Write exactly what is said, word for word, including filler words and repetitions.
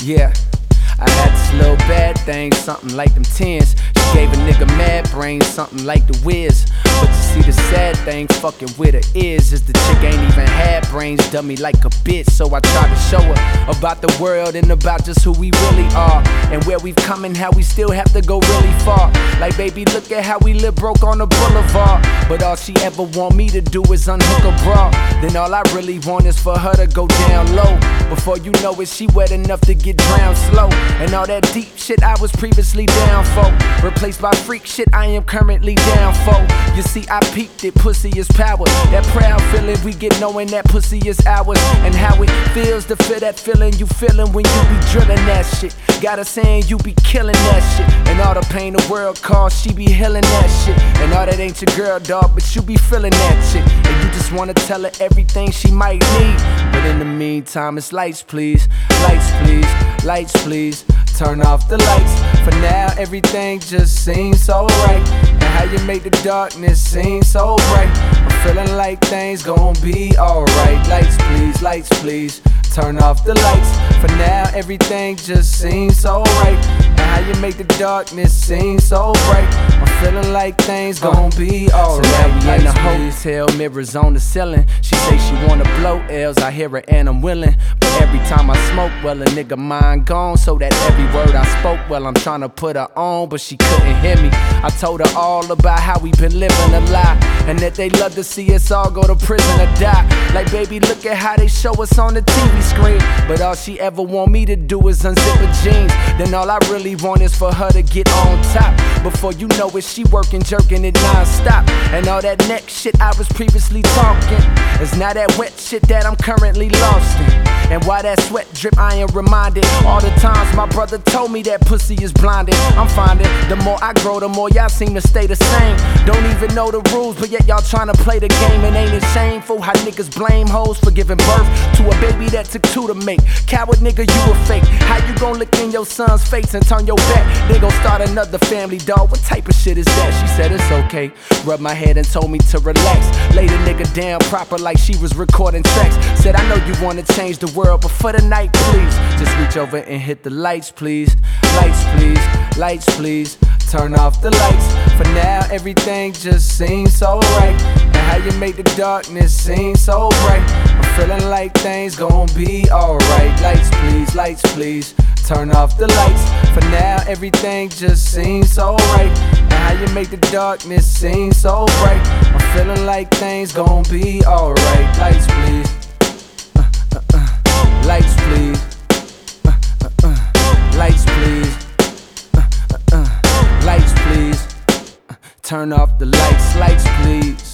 Yeah, I had this little bad thing, something like them tens. She gave a nigga mad brains, something like the Wiz. But you see the sad thing fucking with her is Is the chick ain't even had brains, dummy like a bitch. So I tried to show her about the world and about just who we really are, and where we've come and how we still have to go really far. Like, baby, look at how we live broke on the boulevard, but all she ever want me to do is unhook a bra. Then all I really want is for her to go down low. Before you know it, she wet enough to get drowned slow. And all that deep shit I was previously down for, replaced by freak shit I am currently down for. You see, I peeped it, pussy is power. That proud feeling we get knowing that pussy is ours. And how it feels to feel that feeling you feeling when you be drilling that shit. Got her saying you be killing that shit. And all the pain the world caused, she be healing that shit. And all that ain't your girl, dog, but you be feeling that shit. And you just wanna tell her everything she might need. But in the meantime, it's lights please, lights please, lights please. Turn off the lights. For now, everything just seems so right. And how you make the darkness seem so bright. I'm feeling like things gon' be alright. Lights please, lights please. Turn off the lights. For now, everything just seems so right. And how you make the darkness seem so bright. I'm feeling like things gon' be alright. So now we in the hotel, mirrors on the ceiling. She say she wanna blow L's, I hear her and I'm willing. But every time I smoke, well, a nigga mind gone. So that every word I spoke, well, I'm tryna put her on, but she couldn't hear me. I told her all about how we been living a lie, and that they love to see us all go to prison or die. Like, baby, look at how they show us on the T V screen. But all she ever want me to do is unzip her jeans. Then all I really want is for her to get on top. Before you know it, she working, jerking it non-stop. And all that neck shit I was previously talking is now that wet shit that I'm currently lost in. And why that sweat drip, I am reminded all the times my brother told me that pussy is blinded. I'm finding the more I grow, the more y'all seem to stay the same. Don't even know the rules, but yet y'all tryna play the game. And ain't it shameful how niggas blame hoes for giving birth to a baby that took two to make? Coward nigga, you a fake. How you gon' look in your son's face and turn your back? They gon' start another family, dog. What type of shit is that? She said it's okay. Rubbed my head and told me to relax. Laid a nigga down proper like she was recording tracks. Said, I know you wanna change the world, but for the night, please, just reach over and hit the lights, please. Lights, please. Lights, please. Turn off the lights. For now, everything just seems so right. And how you make the darkness seem so bright. I'm feeling like things gon' be alright. Lights, please. Lights, please. Turn off the lights. For now, everything just seems so right. And how you make the darkness seem so bright. I'm feeling like things gon' be alright. Lights, please. Uh, uh, uh. Lights, please. Uh, uh, uh. Lights, please. Uh, uh, uh. Lights, please. Uh, turn off the lights. Lights, please.